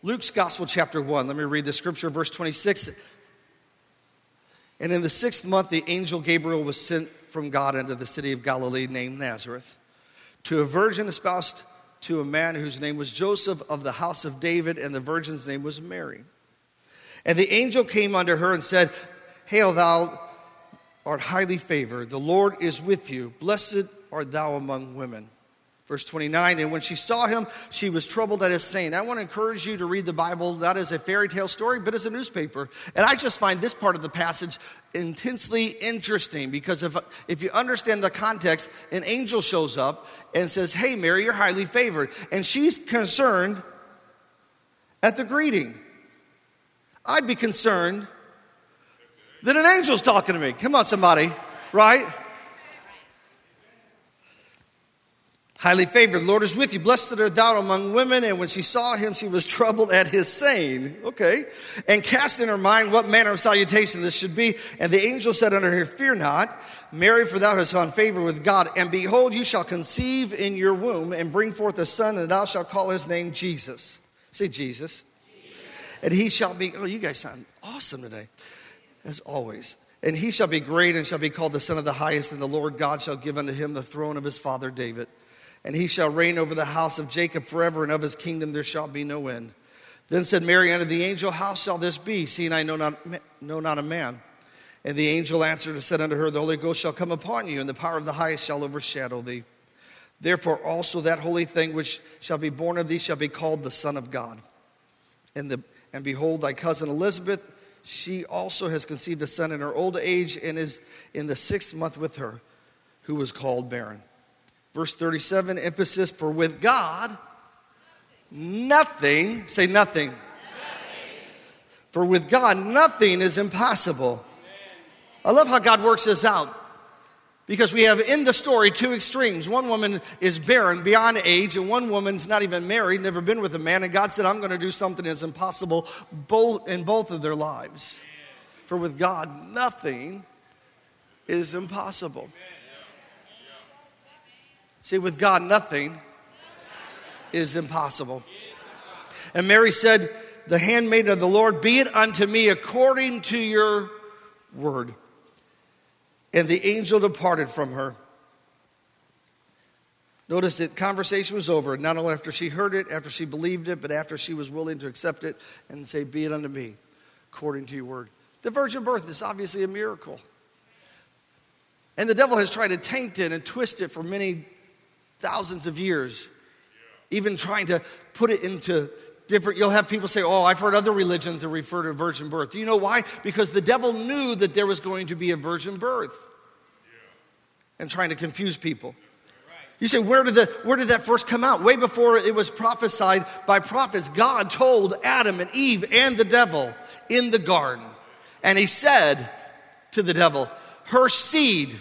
Luke's Gospel, chapter 1. Let me read the scripture, verse 26. And in the 6th month, the angel Gabriel was sent from God into the city of Galilee named Nazareth to a virgin espoused to a man whose name was Joseph of the house of David, and the virgin's name was Mary. And the angel came unto her and said, Hail, thou art highly favored. The Lord is with you. Blessed art thou among women. Verse 29, and when she saw him, she was troubled at his saying. I want to encourage you to read the Bible not as a fairy tale story, but as a newspaper. And I just find this part of the passage intensely interesting because if you understand the context, an angel shows up and says, hey, Mary, you're highly favored. And she's concerned at the greeting. I'd be concerned that an angel's talking to me. Come on, somebody, right? Highly favored, Lord is with you. Blessed art thou among women. And when she saw him, she was troubled at his saying. Okay. And cast in her mind what manner of salutation this should be. And the angel said unto her, Fear not, Mary, for thou hast found favor with God. And behold, you shall conceive in your womb and bring forth a son, and thou shalt call his name Jesus. Say Jesus. And he shall be, oh, you guys sound awesome today, as always. And he shall be great and shall be called the Son of the Highest. And the Lord God shall give unto him the throne of his father David. And he shall reign over the house of Jacob forever, and of his kingdom there shall be no end. Then said Mary unto the angel, How shall this be, seeing I know not a man? And the angel answered and said unto her, The Holy Ghost shall come upon you, and the power of the highest shall overshadow thee. Therefore also that holy thing which shall be born of thee shall be called the Son of God. And behold, thy cousin Elizabeth, she also has conceived a son in her old age, and is in the 6th month with her, who was called barren. Verse 37, emphasis, for with God, nothing, say nothing. For with God, nothing is impossible. I love how God works this out. Because we have in the story two extremes. One woman is barren, beyond age, and one woman's not even married, never been with a man. And God said, I'm going to do something that's impossible in both of their lives. For with God, nothing is impossible. See, with God, nothing is impossible. And Mary said, the handmaid of the Lord, be it unto me according to your word. And the angel departed from her. Notice that conversation was over, not only after she heard it, after she believed it, but after she was willing to accept it and say, be it unto me according to your word. The virgin birth is obviously a miracle. And the devil has tried to taint it and twist it for many thousands of years, even trying to put it into different, you'll have people say, oh, I've heard other religions that refer to virgin birth. Do you know why? Because the devil knew that there was going to be a virgin birth and trying to confuse people. You say, where did that first come out? Way before it was prophesied by prophets, God told Adam and Eve and the devil in the garden. And he said to the devil, her seed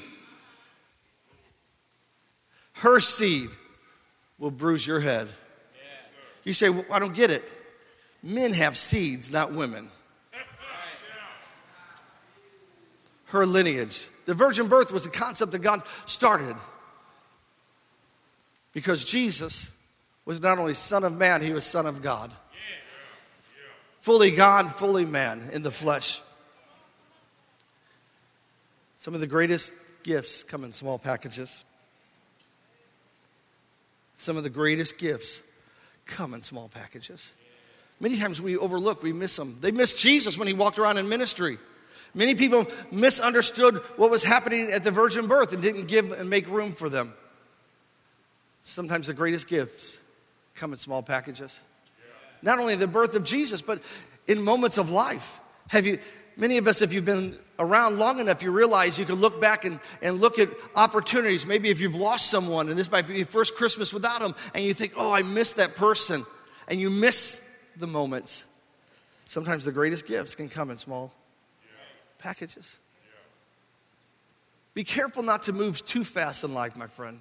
will bruise your head. You say, well, I don't get it. Men have seeds, not women. Her lineage. The virgin birth was a concept that God started. Because Jesus was not only Son of Man, he was Son of God. Fully God, fully man in the flesh. Some of the greatest gifts come in small packages. Some of the greatest gifts come in small packages. Many times we overlook, we miss them. They missed Jesus when he walked around in ministry. Many people misunderstood what was happening at the virgin birth and didn't give and make room for them. Sometimes the greatest gifts come in small packages. Not only the birth of Jesus, but in moments of life. Many of us, if you've been around long enough, you realize you can look back and look at opportunities. Maybe if you've lost someone, and this might be your first Christmas without them, and you think, oh, I missed that person. And you miss the moments. Sometimes the greatest gifts can come in small packages. Be careful not to move too fast in life, my friend.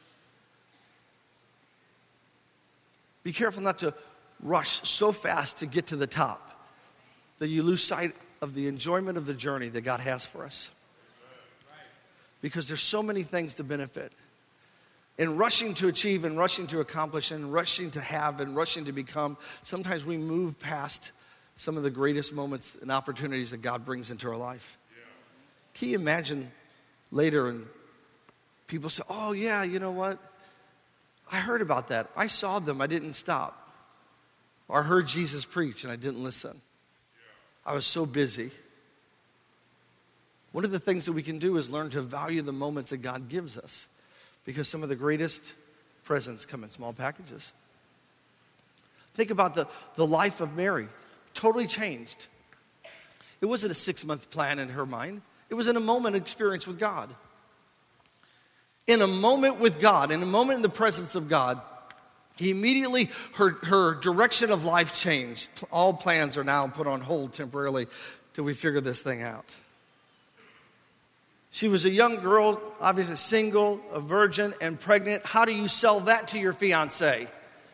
Be careful not to rush so fast to get to the top that you lose sight of the enjoyment of the journey that God has for us. Because there's so many things to benefit In rushing to achieve and rushing to accomplish and rushing to have and rushing to become, sometimes we move past some of the greatest moments and opportunities that God brings into our life. Can you imagine later and people say, oh yeah, you know what? I heard about that. I saw them, I didn't stop. Or I heard Jesus preach and I didn't listen. I was so busy. One of the things that we can do is learn to value the moments that God gives us, because some of the greatest presents come in small packages. Think about the life of Mary. Totally changed. It wasn't a 6-month plan in her mind. It was in a moment experience with God. In a moment with God, in a moment in the presence of God, immediately her direction of life changed. All plans are now put on hold temporarily till we figure this thing out. She was a young girl, obviously single, a virgin, and pregnant. How do you sell that to your fiancé?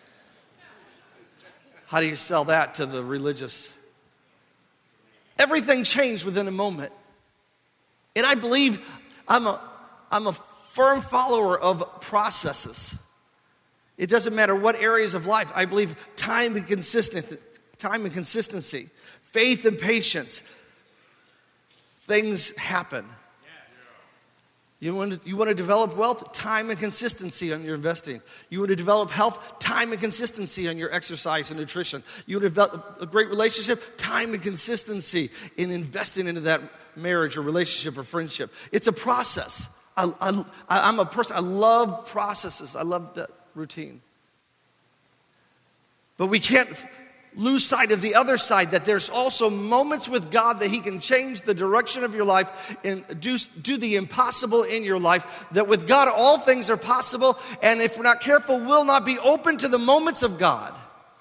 How do you sell that to the religious? Everything changed within a moment. And I believe I'm a firm follower of processes. It doesn't matter what areas of life. I believe time and consistency, faith and patience. Things happen. You want to develop wealth? Time and consistency on your investing. You want to develop health? Time and consistency on your exercise and nutrition. You want to develop a great relationship? Time and consistency in investing into that marriage or relationship or friendship. It's a process. I'm a person, I love processes. I love that routine. But we can't lose sight of the other side, that there's also moments with God that He can change the direction of your life and do the impossible in your life. That with God, all things are possible. And if we're not careful, we'll not be open to the moments of God.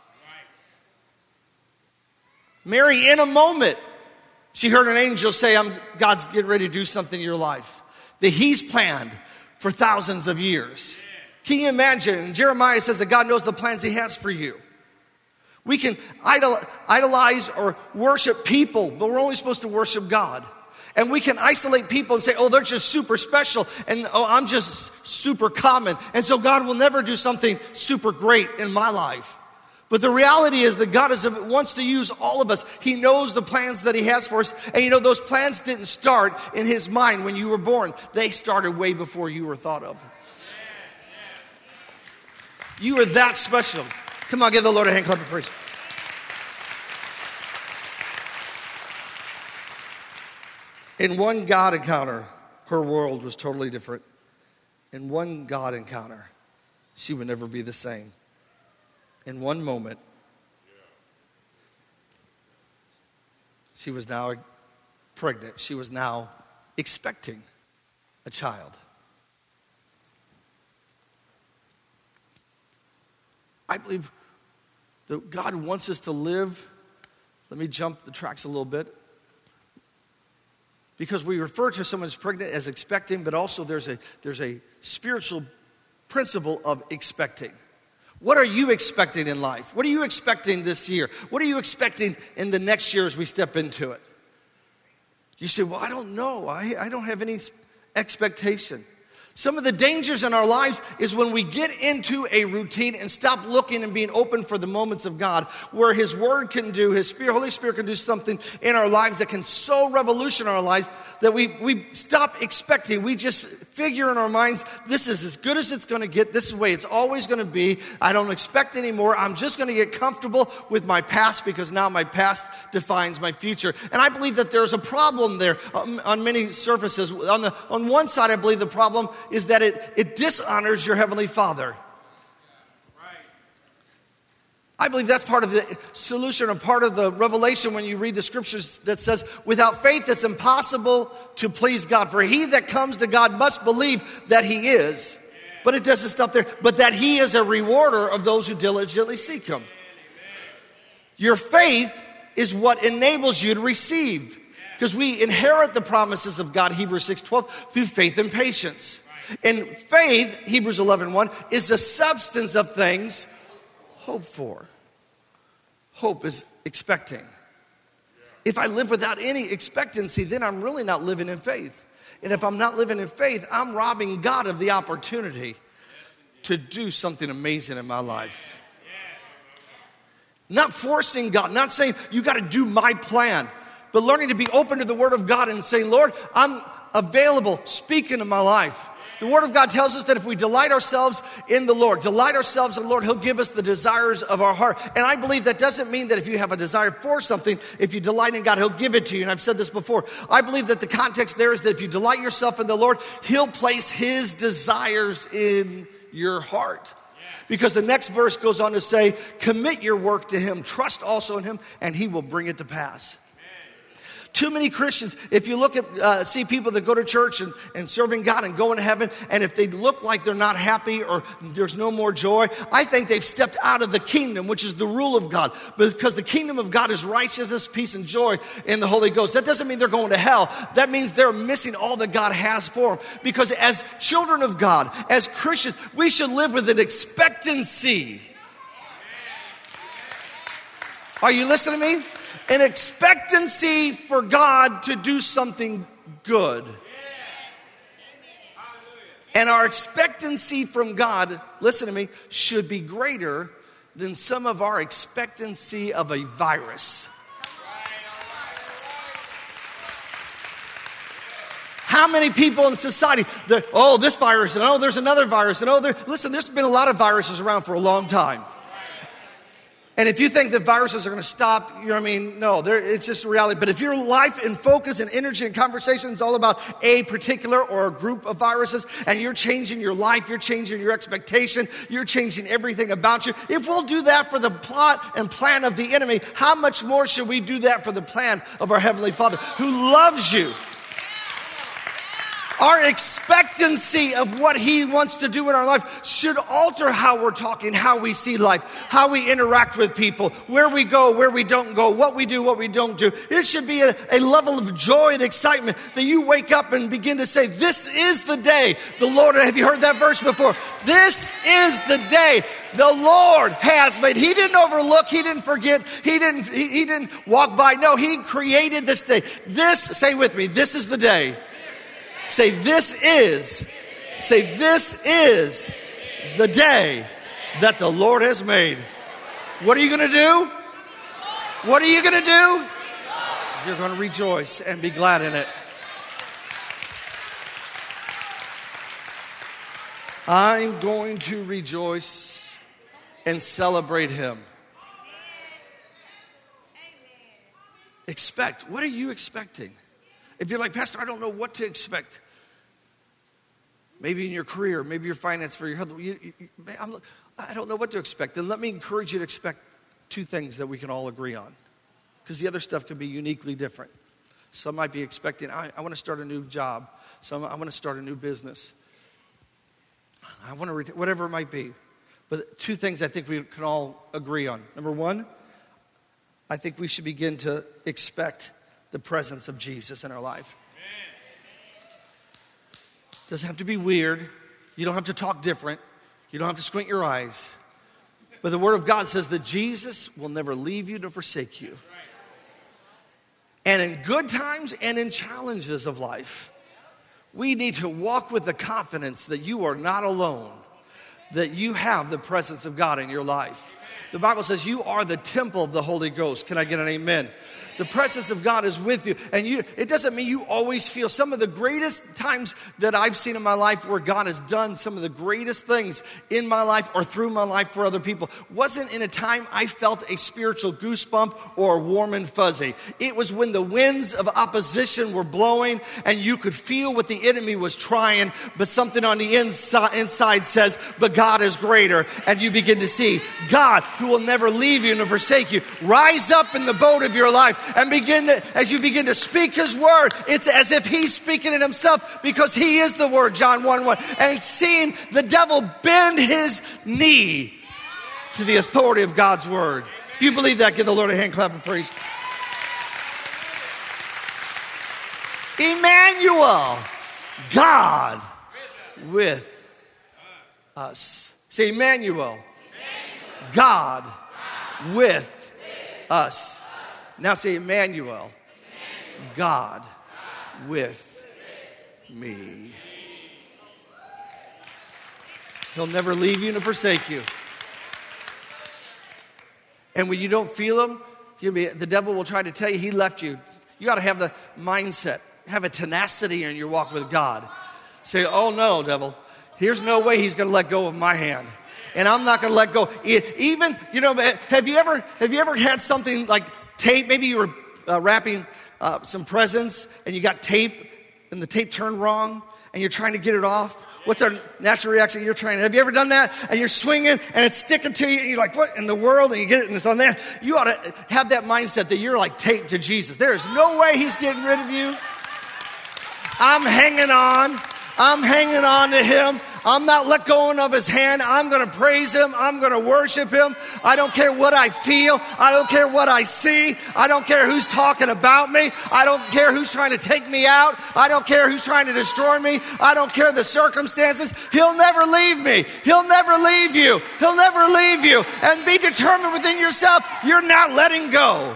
Mary, in a moment, she heard an angel say, God's getting ready to do something in your life that He's planned for thousands of years. Can you imagine? And Jeremiah says that God knows the plans He has for you. We can idolize or worship people, but we're only supposed to worship God. And we can isolate people and say, oh, they're just super special, and oh, I'm just super common. And so God will never do something super great in my life. But the reality is that God wants to use all of us. He knows the plans that He has for us. And you know, those plans didn't start in His mind when you were born. They started way before you were thought of. You are that special. Come on, give the Lord a hand clap of praise. In one God encounter, her world was totally different. In one God encounter, she would never be the same. In one moment, she was now pregnant. She was now expecting a child. I believe that God wants us to live. Let me jump the tracks a little bit. Because we refer to someone who's pregnant as expecting, but also there's a spiritual principle of expecting. What are you expecting in life? What are you expecting this year? What are you expecting in the next year as we step into it? You say, well, I don't know. I don't have any expectation. Some of the dangers in our lives is when we get into a routine and stop looking and being open for the moments of God, where His Word can do, His Spirit, Holy Spirit can do something in our lives that can so revolutionize our life that we stop expecting. We just figure in our minds, this is as good as it's going to get. This is the way it's always going to be. I don't expect anymore. I'm just going to get comfortable with my past because now my past defines my future. And I believe that there's a problem there on many surfaces. On one side, I believe the problem is that it dishonors your Heavenly Father. I believe that's part of the solution and part of the revelation when you read the scriptures that says, without faith it's impossible to please God. For he that comes to God must believe that He is. But it doesn't stop there. But that He is a rewarder of those who diligently seek Him. Your faith is what enables you to receive. Because we inherit the promises of God, Hebrews 6:12, through faith and patience. And faith, Hebrews 11:1, is the substance of things hoped for. Hope is expecting. If I live without any expectancy, then I'm really not living in faith. And if I'm not living in faith, I'm robbing God of the opportunity to do something amazing in my life. Not forcing God, not saying you got to do my plan, but learning to be open to the Word of God and saying, Lord, I'm available, speak into my life. The Word of God tells us that if we delight ourselves in the Lord, He'll give us the desires of our heart. And I believe that doesn't mean that if you have a desire for something, if you delight in God, He'll give it to you. And I've said this before. I believe that the context there is that if you delight yourself in the Lord, He'll place His desires in your heart. Because the next verse goes on to say, commit your work to Him, trust also in Him, and He will bring it to pass. Too many Christians, if you look at, see people that go to church and serving God and going to heaven, and if they look like they're not happy or there's no more joy, I think they've stepped out of the kingdom, which is the rule of God. Because the kingdom of God is righteousness, peace, and joy in the Holy Ghost. That doesn't mean they're going to hell. That means they're missing all that God has for them. Because as children of God, as Christians, we should live with an expectancy. Are you listening to me? An expectancy for God to do something good. And our expectancy from God, listen to me, should be greater than some of our expectancy of a virus. How many people in society, this virus, and there's another virus, and listen, there's been a lot of viruses around for a long time. And if you think that viruses are going to stop, no, it's just a reality. But if your life and focus and energy and conversation is all about a particular or a group of viruses, and you're changing your life, you're changing your expectation, you're changing everything about you. If we'll do that for the plot and plan of the enemy, how much more should we do that for the plan of our Heavenly Father who loves you? Our expectancy of what He wants to do in our life should alter how we're talking, how we see life, how we interact with people, where we go, where we don't go, what we do, what we don't do. It should be a level of joy and excitement that you wake up and begin to say, this is the day the Lord, have you heard that verse before? This is the day the Lord has made. He didn't overlook, He didn't forget, He didn't walk by. No, He created this day. Say with me, this is the day. Say, this is the day that the Lord has made. What are you going to do? What are you going to do? You're going to rejoice and be glad in it. I'm going to rejoice and celebrate Him. Expect. What are you expecting? If you're like, Pastor, I don't know what to expect. Maybe in your career, maybe your finance for your health. I don't know what to expect. Then let me encourage you to expect two things that we can all agree on. Because the other stuff can be uniquely different. Some might be expecting, I want to start a new job. Some, I want to start a new business. I want to, whatever it might be. But two things I think we can all agree on. Number one, I think we should begin to expect the presence of Jesus in our life. It doesn't have to be weird. You don't have to talk different. You don't have to squint your eyes. But the Word of God says that Jesus will never leave you nor forsake you. And in good times and in challenges of life, we need to walk with the confidence that you are not alone, that you have the presence of God in your life. The Bible says you are the temple of the Holy Ghost. Can I get an amen? The presence of God is with you. And it doesn't mean you always feel. Some of the greatest times that I've seen in my life where God has done some of the greatest things in my life or through my life for other people wasn't in a time I felt a spiritual goosebump or warm and fuzzy. It was when the winds of opposition were blowing and you could feel what the enemy was trying, but something on the inside says, but God is greater. And you begin to see God, who will never leave you nor forsake you, rise up in the boat of your life. And as you begin to speak His word, it's as if He's speaking it Himself, because He is the word, John 1:1. And seeing the devil bend his knee to the authority of God's word. If you believe that, give the Lord a hand clap of praise. Emmanuel, God with us. Say Emmanuel, God with us. Now say Emmanuel, God with me. He'll never leave you nor forsake you. And when you don't feel him, the devil will try to tell you he left you. You got to have the mindset, have a tenacity in your walk with God. Say, oh no, devil, here's no way he's going to let go of my hand. And I'm not going to let go. Even, have you ever had something like tape? Maybe you were wrapping some presents and you got tape and the tape turned wrong and you're trying to get it off. What's our natural reaction? Have you ever done that? And you're swinging and it's sticking to you and you're like, what in the world? And you get it and it's on there. You ought to have that mindset that you're like taped to Jesus. There is no way he's getting rid of you. I'm hanging on. I'm hanging on to him. I'm not let go of his hand. I'm going to praise him. I'm going to worship him. I don't care what I feel. I don't care what I see. I don't care who's talking about me. I don't care who's trying to take me out. I don't care who's trying to destroy me. I don't care the circumstances. He'll never leave me. He'll never leave you. He'll never leave you. And be determined within yourself, you're not letting go.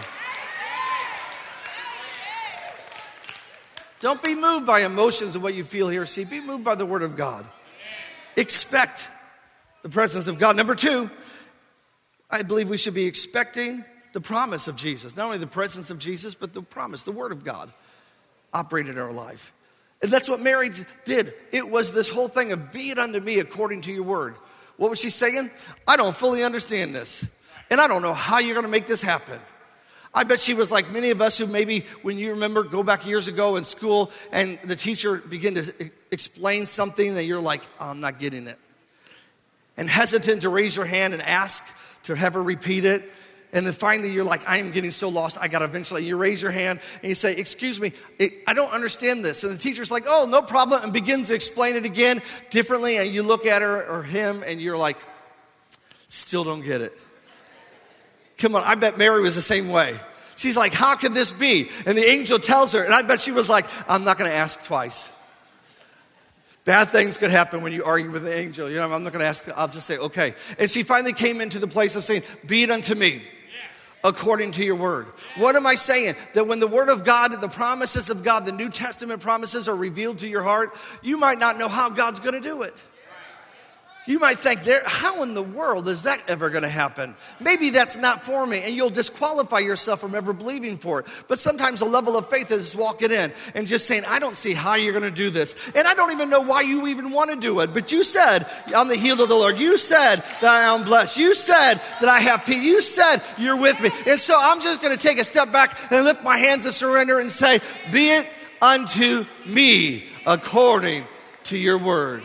Don't be moved by emotions and what you feel here. See, be moved by the word of God. Expect the presence of God. Number 2, I believe we should be expecting the promise of Jesus. Not only the presence of Jesus, but the promise, the word of God operated in our life. And that's what Mary did. It was this whole thing of be it unto me according to your word. What was she saying? I don't fully understand this. And I don't know how you're going to make this happen. I bet she was like many of us who maybe, when you remember, go back years ago in school and the teacher began to explain something that you're like, oh, I'm not getting it. And hesitant to raise your hand and ask to have her repeat it. And then finally you're like, I am getting so lost, I got to eventually. You raise your hand and you say, excuse me, I don't understand this. And the teacher's like, oh, no problem, and begins to explain it again differently. And you look at her or him and you're like, still don't get it. Come on, I bet Mary was the same way. She's like, how could this be? And the angel tells her, and I bet she was like, I'm not going to ask twice. Bad things could happen when you argue with the angel. I'm not going to ask, I'll just say, okay. And she finally came into the place of saying, be it unto me according to your word. What am I saying? That when the word of God, the promises of God, the New Testament promises are revealed to your heart, you might not know how God's going to do it. You might think, how in the world is that ever going to happen? Maybe that's not for me, and you'll disqualify yourself from ever believing for it. But sometimes a level of faith is walking in and just saying, I don't see how you're going to do this. And I don't even know why you even want to do it. But you said, I'm the healed of the Lord. You said that I am blessed. You said that I have peace. You said you're with me. And so I'm just going to take a step back and lift my hands and surrender and say, be it unto me according to your word.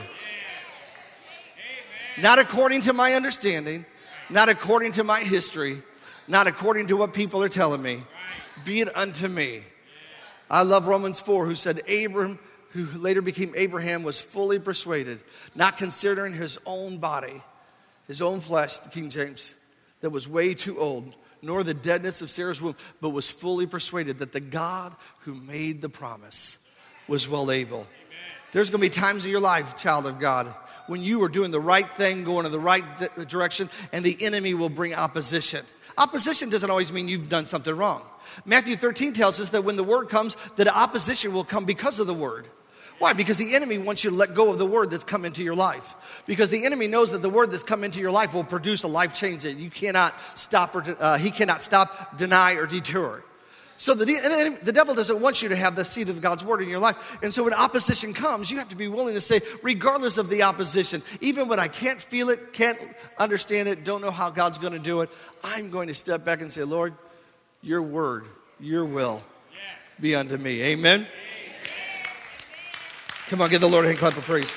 Not according to my understanding, not according to my history, not according to what people are telling me. Be it unto me. I love Romans 4, who said Abram, who later became Abraham, was fully persuaded, not considering his own body, his own flesh, the King James, that was way too old, nor the deadness of Sarah's womb, but was fully persuaded that the God who made the promise was well able. There's going to be times in your life, child of God, when you are doing the right thing, going in the right direction, and the enemy will bring opposition. Opposition doesn't always mean you've done something wrong. Matthew 13 tells us that when the word comes, that opposition will come because of the word. Why? Because the enemy wants you to let go of the word that's come into your life. Because the enemy knows that the word that's come into your life will produce a life change that you cannot stop, he cannot stop, deny, or deter. So the devil doesn't want you to have the seed of God's word in your life. And so when opposition comes, you have to be willing to say, regardless of the opposition, even when I can't feel it, can't understand it, don't know how God's going to do it, I'm going to step back and say, Lord, your word, your will be unto me. Amen? Come on, give the Lord a hand clap of praise.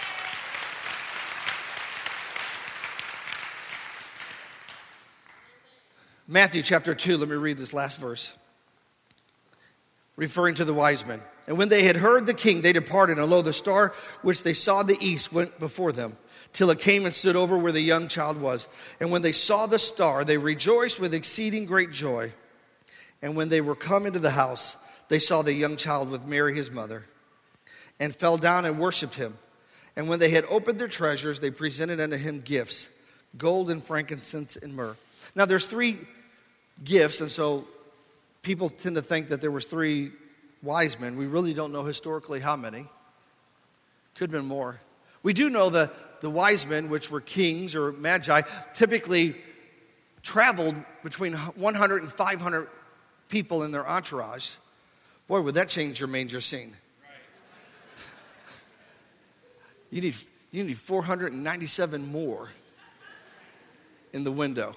Matthew chapter 2, let me read this last verse. Referring to the wise men. And when they had heard the king, they departed, and lo, the star which they saw in the east went before them, till it came and stood over where the young child was. And when they saw the star, they rejoiced with exceeding great joy. And when they were come into the house, they saw the young child with Mary his mother, and fell down and worshipped him. And when they had opened their treasures, they presented unto him gifts, gold and frankincense and myrrh. Now there's 3 gifts, and so people tend to think that there was 3 wise men. We really don't know historically how many. Could have been more. We do know that wise men, which were kings or magi, typically traveled between 100 and 500 people in their entourage. Boy, would that change your manger scene. You need 497 more in the window.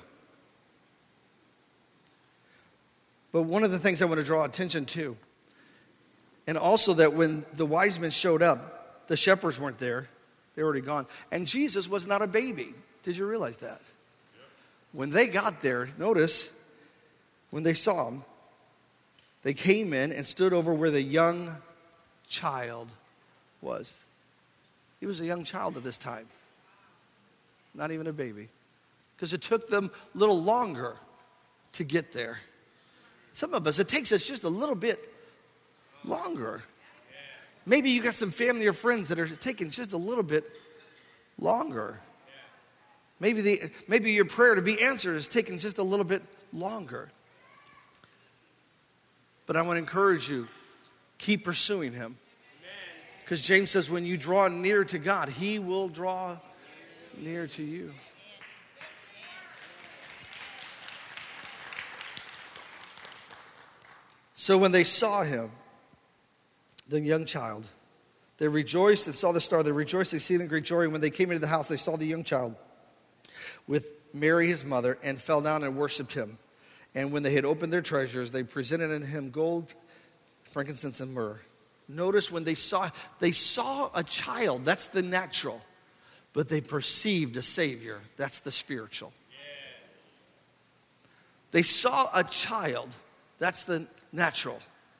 But one of the things I want to draw attention to, and also that when the wise men showed up, the shepherds weren't there. They were already gone. And Jesus was not a baby. Did you realize that? When they got there, notice, when they saw him, they came in and stood over where the young child was. He was a young child at this time. Not even a baby. Because it took them a little longer to get there. Some of us, it takes us just a little bit longer. Maybe you got some family or friends that are taking just a little bit longer. Maybe your prayer to be answered is taking just a little bit longer. But I want to encourage you, keep pursuing him. Because James says when you draw near to God, he will draw near to you. So when they saw him, the young child, they rejoiced and saw the star. They rejoiced, exceeding great joy. And when they came into the house, they saw the young child with Mary his mother, and fell down and worshipped him. And when they had opened their treasures, they presented unto him gold, frankincense, and myrrh. Notice when they saw a child, that's the natural. But they perceived a Savior, that's the spiritual. They saw a child, that's the natural.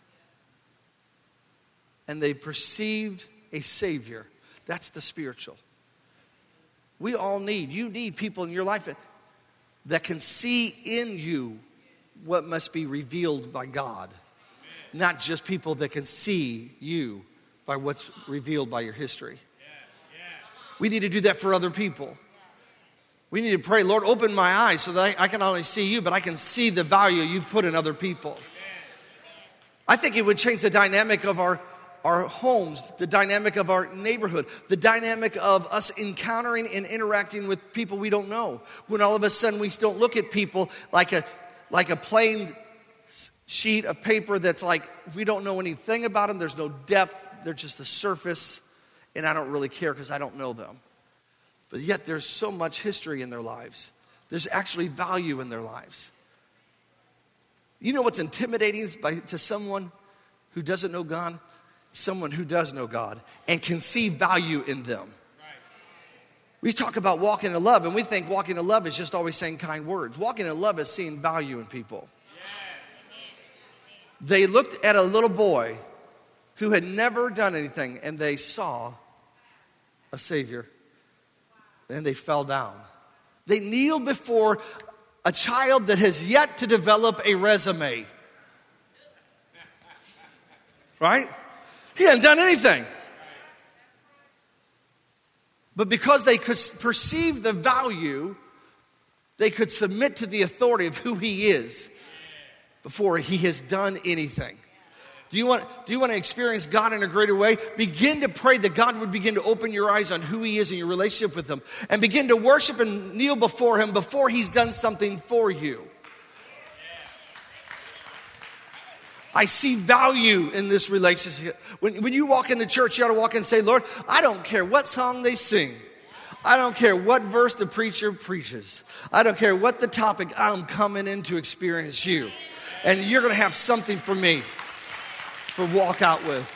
And they perceived a Savior, that's the spiritual. You need people in your life that can see in you what must be revealed by God. Not just people that can see you by what's revealed by your history. We need to do that for other people. We need to pray, Lord, open my eyes so that I can not only see you, but I can see the value you've put in other people. I think it would change the dynamic of our homes, the dynamic of our neighborhood, the dynamic of us encountering and interacting with people we don't know. When all of a sudden we don't look at people like a plain sheet of paper that's like, we don't know anything about them. There's no depth. They're just the surface. And I don't really care because I don't know them. But yet there's so much history in their lives. There's actually value in their lives. You know what's intimidating to someone who doesn't know God? Someone who does know God and can see value in them. We talk about walking in love, and we think walking in love is just always saying kind words. Walking in love is seeing value in people. They looked at a little boy who had never done anything, and they saw a Savior, and they fell down. They kneeled before a child that has yet to develop a resume. Right? He hadn't done anything. But because they could perceive the value, they could submit to the authority of who he is before he has done anything. Do you want to experience God in a greater way? Begin to pray that God would begin to open your eyes on who he is in your relationship with him. And begin to worship and kneel before him before he's done something for you. I see value in this relationship. When you walk into church, you ought to walk in and say, Lord, I don't care what song they sing. I don't care what verse the preacher preaches. I don't care what the topic. I'm coming in to experience you. And you're going to have something for me to walk out with.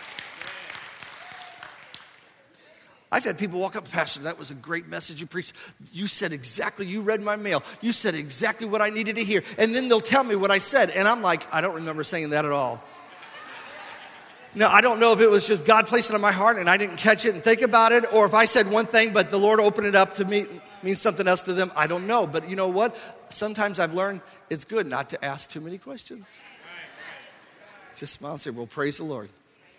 I've had people walk up, Pastor, that was a great message you preached. You read my mail. You said exactly what I needed to hear. And then they'll tell me what I said. And I'm like, I don't remember saying that at all. Now, I don't know if it was just God placed it on my heart and I didn't catch it and think about it, or if I said one thing, but the Lord opened it up to me, means something else to them. I don't know. But you know what? Sometimes I've learned it's good not to ask too many questions. Just smile and say, well, praise the Lord.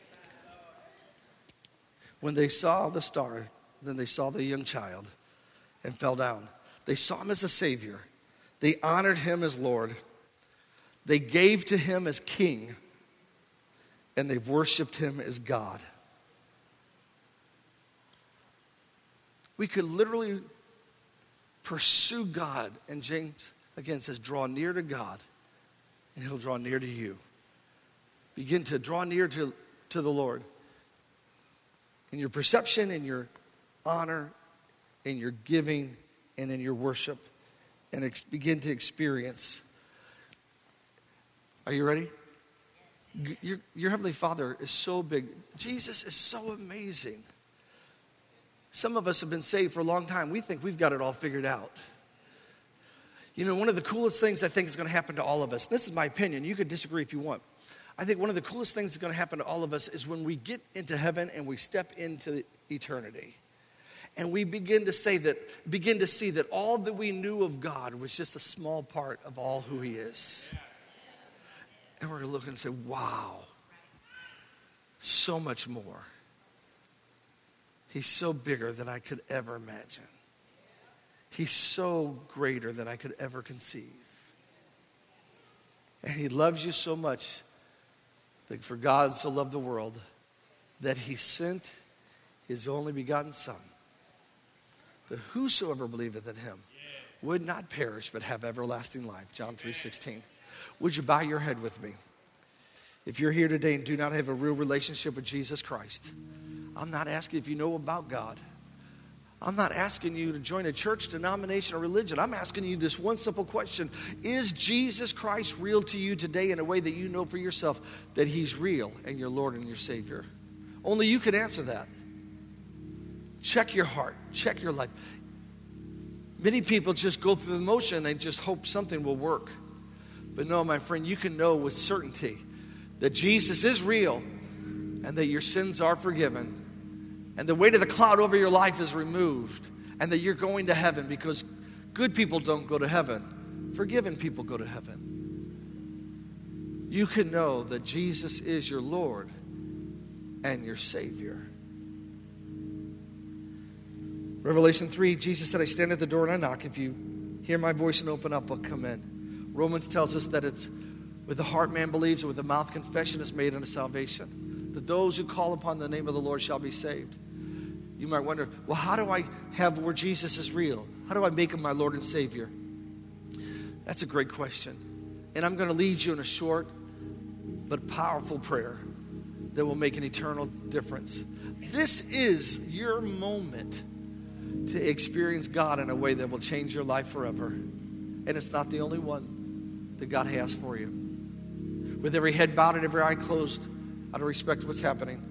When they saw the star, then they saw the young child and fell down. They saw him as a Savior. They honored him as Lord. They gave to him as King. And they've worshiped him as God. We could literally pursue God. And James, again, says, draw near to God, and he'll draw near to you. Begin to draw near to the Lord. In your perception, in your honor, in your giving, and in your worship. And begin to experience. Are you ready? Your Heavenly Father is so big. Jesus is so amazing. Some of us have been saved for a long time. We think we've got it all figured out. You know, one of the coolest things I think is going to happen to all of us, this is my opinion, you could disagree if you want. I think one of the coolest things that's going to happen to all of us is when we get into heaven and we step into eternity. And we begin to see that all that we knew of God was just a small part of all who he is. And we're going to look and say, wow, so much more. He's so bigger than I could ever imagine. He's so greater than I could ever conceive. And he loves you so much that for God so loved the world that he sent his only begotten Son, that whosoever believeth in him would not perish but have everlasting life. John 3:16. Would you bow your head with me? If you're here today and do not have a real relationship with Jesus Christ, I'm not asking if you know about God. I'm not asking you to join a church, denomination, or religion. I'm asking you this one simple question. Is Jesus Christ real to you today in a way that you know for yourself that he's real and your Lord and your Savior? Only you can answer that. Check your heart. Check your life. Many people just go through the motion and just hope something will work. But no, my friend, you can know with certainty that Jesus is real and that your sins are forgiven and the weight of the cloud over your life is removed and that you're going to heaven, because good people don't go to heaven. Forgiven people go to heaven. You can know that Jesus is your Lord and your Savior. Revelation 3, Jesus said, I stand at the door and I knock. If you hear my voice and open up, I'll come in. Romans tells us that it's with the heart man believes and with the mouth confession is made unto salvation. That those who call upon the name of the Lord shall be saved. You might wonder, well, how do I have where Jesus is real? How do I make him my Lord and Savior? That's a great question. And I'm going to lead you in a short but powerful prayer that will make an eternal difference. This is your moment to experience God in a way that will change your life forever. And it's not the only one that God has for you. With every head bowed and every eye closed, out of respect to what's happening.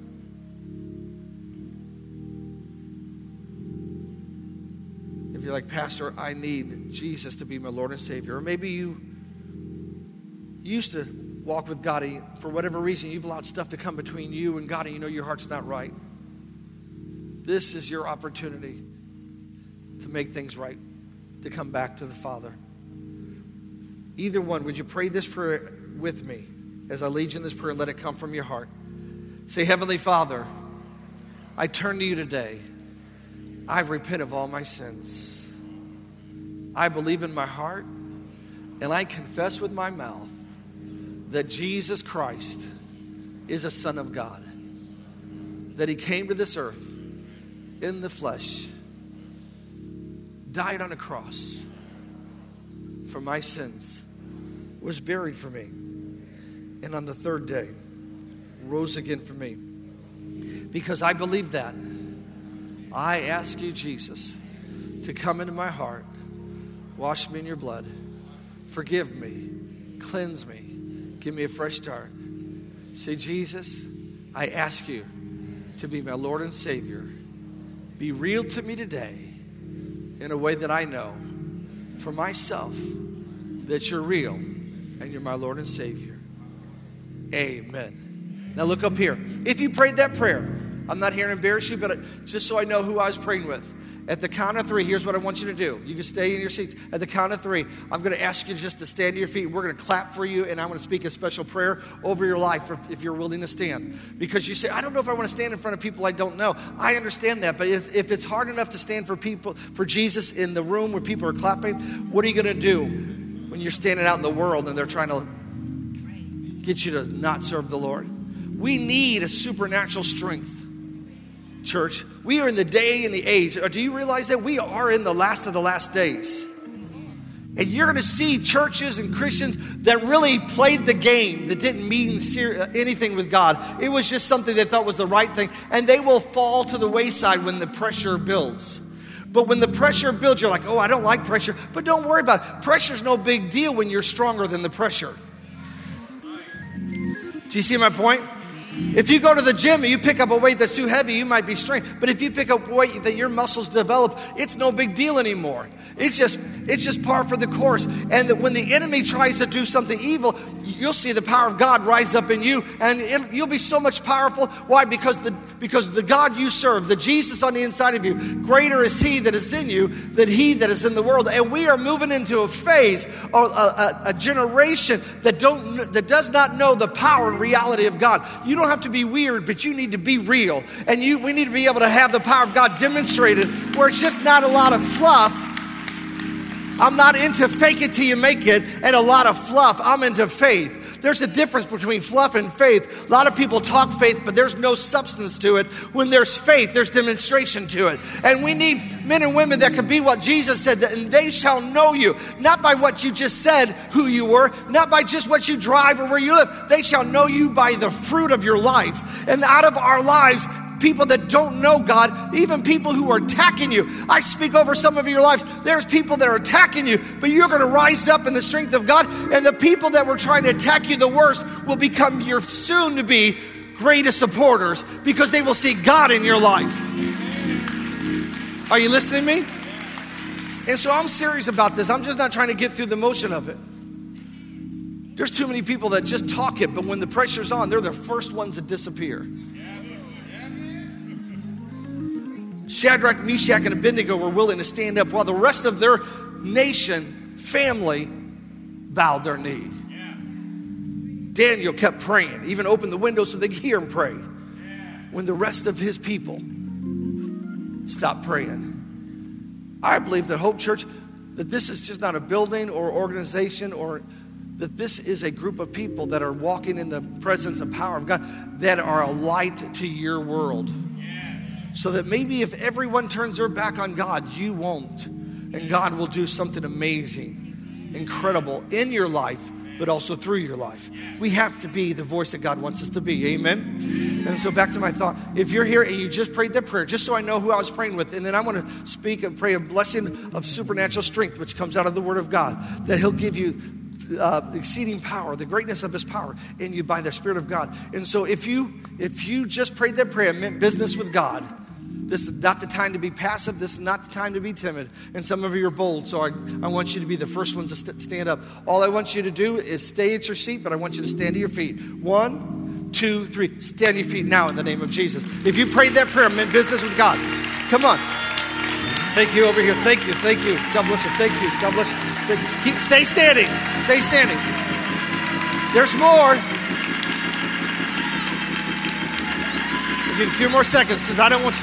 If you're like, Pastor, I need Jesus to be my Lord and Savior. Or maybe you used to walk with God. For whatever reason, you've allowed stuff to come between you and God, and you know your heart's not right. This is your opportunity to make things right, to come back to the Father. Either one, would you pray this prayer with me as I lead you in this prayer and let it come from your heart? Say, Heavenly Father, I turn to you today. I repent of all my sins. I believe in my heart and I confess with my mouth that Jesus Christ is a Son of God, that he came to this earth in the flesh, died on a cross for my sins, was buried for me, and on the third day rose again for me. Because I believe that, I ask you, Jesus, to come into my heart, wash me in your blood, forgive me, cleanse me, give me a fresh start. Say, Jesus, I ask you to be my Lord and Savior. Be real to me today in a way that I know for myself that you're real and you're my Lord and Savior. Amen. Now look up here. If you prayed that prayer, I'm not here to embarrass you, but just so I know who I was praying with. At the count of 3, here's what I want you to do. You can stay in your seats. At the count of 3, I'm going to ask you just to stand to your feet. We're going to clap for you, and I'm going to speak a special prayer over your life if you're willing to stand. Because you say, I don't know if I want to stand in front of people I don't know. I understand that, but if it's hard enough to stand for Jesus in the room where people are clapping, what are you going to do when you're standing out in the world and they're trying to get you to not serve the Lord? We need a supernatural strength. church, we are in the day and the age. Or do you realize that we are in the last of the last days? And you're going to see churches and Christians that really played the game, that didn't mean anything with God. It was just something they thought was the right thing. And they will fall to the wayside when the pressure builds. But when the pressure builds, you're like, oh, I don't like pressure. But don't worry about it. Pressure's no big deal when you're stronger than the pressure. Do you see my point? If you go to the gym and you pick up a weight that's too heavy, you might be strained. But if you pick up weight that your muscles develop, it's no big deal anymore. It's just par for the course. And that when the enemy tries to do something evil, you'll see the power of God rise up in you, and you'll be so much powerful. Why? Because the God you serve, the Jesus on the inside of you, greater is He that is in you than he that is in the world. And we are moving into a phase, a generation that does not know the power and reality of God. You don't have to be weird, but you need to be real. And we need to be able to have the power of God demonstrated where it's just not a lot of fluff. I'm not into fake it till you make it and a lot of fluff. I'm into faith. There's a difference between fluff and faith. A lot of people talk faith, but there's no substance to it. When there's faith, there's demonstration to it. And we need men and women that can be what Jesus said, and they shall know you, not by what you just said who you were, not by just what you drive or where you live. They shall know you by the fruit of your life. And out of our lives, people that don't know God, even people who are attacking you. I speak over some of your lives. There's people that are attacking you, but you're going to rise up in the strength of God. And the people that were trying to attack you the worst will become your soon-to-be greatest supporters because they will see God in your life. Are you listening to me? And so I'm serious about this. I'm just not trying to get through the motion of it. There's too many people that just talk it, but when the pressure's on, they're the first ones that disappear. Shadrach, Meshach, and Abednego were willing to stand up while the rest of their nation, family, bowed their knee. Daniel kept praying, even opened the window so they could hear him pray. When the rest of his people stopped praying. I believe that Hope Church, that this is just not a building or organization, or that this is a group of people that are walking in the presence and power of God, that are a light to your world. So that maybe if everyone turns their back on God, you won't. And God will do something amazing, incredible in your life, but also through your life. We have to be the voice that God wants us to be. Amen? And so back to my thought. If you're here and you just prayed that prayer, just so I know who I was praying with, and then I want to speak and pray a blessing of supernatural strength, which comes out of the Word of God, that He'll give you exceeding power, the greatness of His power in you by the Spirit of God. And so if you just prayed that prayer and meant business with God, this is not the time to be passive. This is not the time to be timid. And some of you are bold, so I want you to be the first ones to stand up. All I want you to do is stay at your seat, but I want you to stand to your feet. 1, 2, 3. Stand to your feet now in the name of Jesus. If you prayed that prayer, meant business with God, come on. Thank you over here. Thank you. Thank you. God bless you. Thank you. God bless you. Stay standing. Stay standing. There's more. I'll give you a few more seconds because I don't want you.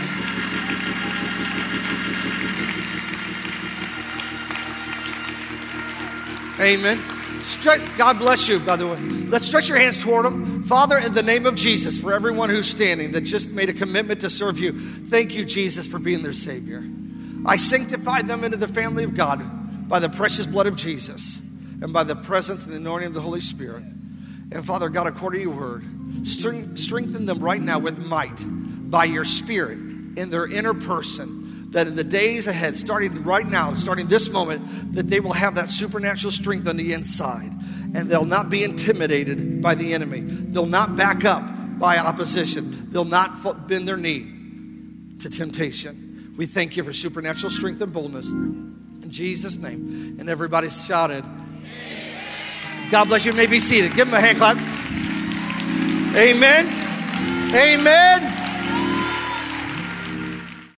Amen. God bless you, by the way. Let's stretch your hands toward Him. Father, in the name of Jesus, for everyone who's standing that just made a commitment to serve you, thank you, Jesus, for being their Savior. I sanctify them into the family of God by the precious blood of Jesus and by the presence and the anointing of the Holy Spirit. And Father God, according to your word, strengthen them right now with might by your Spirit in their inner person, that in the days ahead, starting right now, starting this moment, that they will have that supernatural strength on the inside. And they'll not be intimidated by the enemy. They'll not back up by opposition. They'll not bend their knee to temptation. We thank you for supernatural strength and boldness. In Jesus' name. And everybody shouted, God bless you. You may be seated. Give them a hand clap. Amen. Amen.